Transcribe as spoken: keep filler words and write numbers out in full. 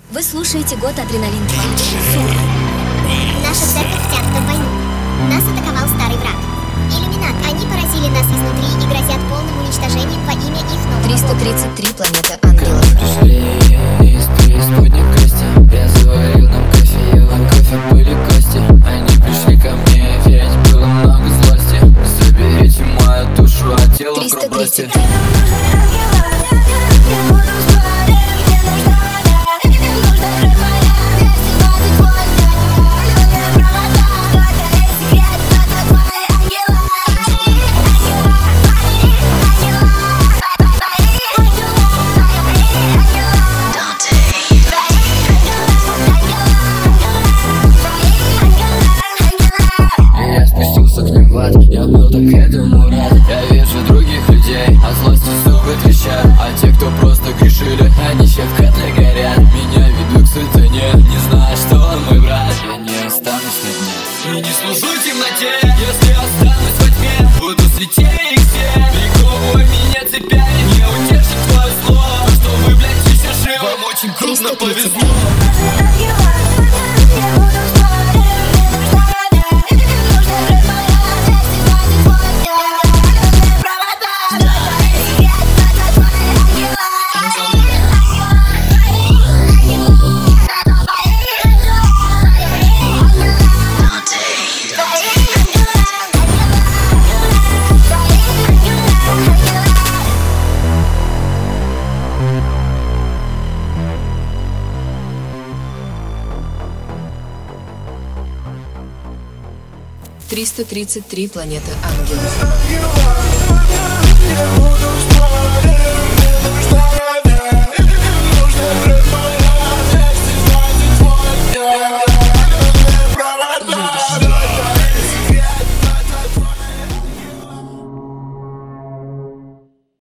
Вы слушаете «Год Адреналин два». Наша церковь втянута в войну. Нас атаковал старый враг. Иллюминат. Они поразили нас изнутри и грозят полным уничтожением во имя их нового триста тридцать три планета ангелов. Пришли из преисподней кости. Я заварил нам кофе, ел кофе, были кости. Они пришли ко мне, ведь было много злости. Заберите мою душу, а тело в гроб бросьте. Я был так этому рад. Я вижу других людей, от злости зубы трещат. А те, кто просто грешили, они все в котле горят. Меня ведут к сатане, не знаю, что он мой брат. Я не останусь на дне и не служу темноте. Если останусь во тьме, буду светее их все. Приковывай меня цепями, не утешит твое слово. Что вы, блядь, все живы, вам очень крупно повезло. триста тридцать три планета ангелов. Я буду смотреть.